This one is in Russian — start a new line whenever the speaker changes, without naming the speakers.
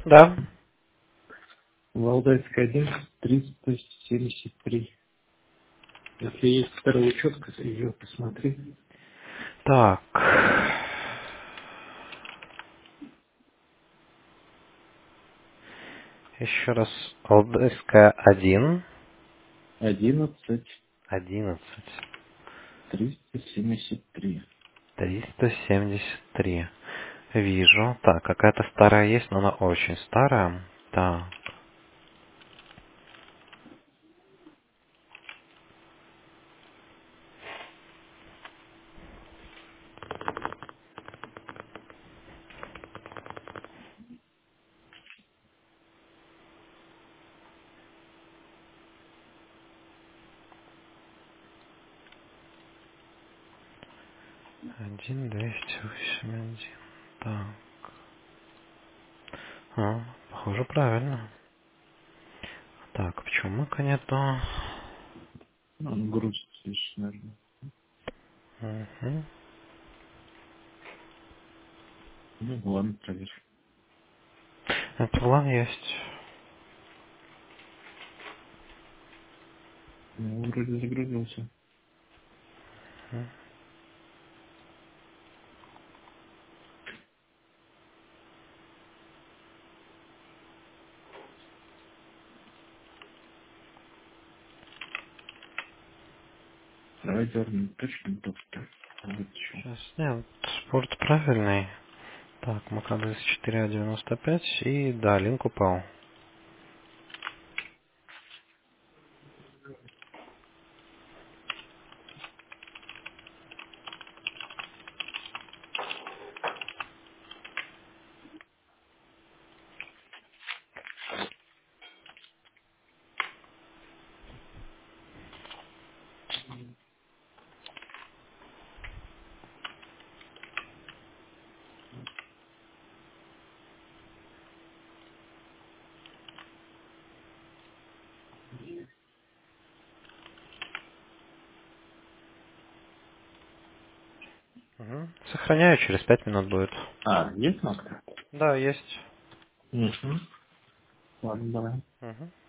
Да.
Валдайская 11, 373. Если есть вторая учетка, ее посмотри.
Так. Еще раз. Алдайская 1.
11,
11.
373.
373. Вижу. Так, какая-то старая есть, но она очень старая. Так. 1, 208, 1. Так. Похоже, правильно. Так, почему мыка нету?
Ну, он грузит здесь, наверное.
Угу.
Ну, ладно, проверь.
Это план есть.
Ну, вроде загрузился. Давай дернем точно доктор. Вытащил.
Сейчас, нет, спорт правильный. Так, МКДС 4А95 и да, линк упал. Угу. Сохраняю, через 5 минут будет.
А, есть кнопка?
Да, есть.
Угу. Ладно, давай.
Угу.